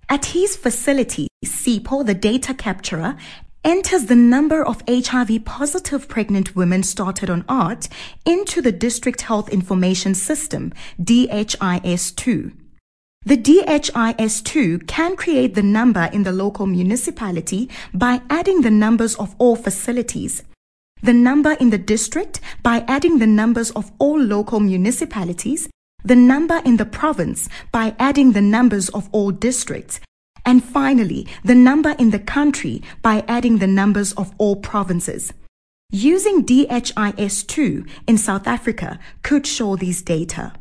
At his facility, SIPO, the data capturer, enters the number of HIV-positive pregnant women started on ART into the District Health Information System, DHIS2. The DHIS2 can create the number in the local municipality by adding the numbers of all facilities, the number in the district by adding the numbers of all local municipalities, the number in the province by adding the numbers of all districts, and finally, the number in the country by adding the numbers of all provinces. Using DHIS2 in South Africa could show these data.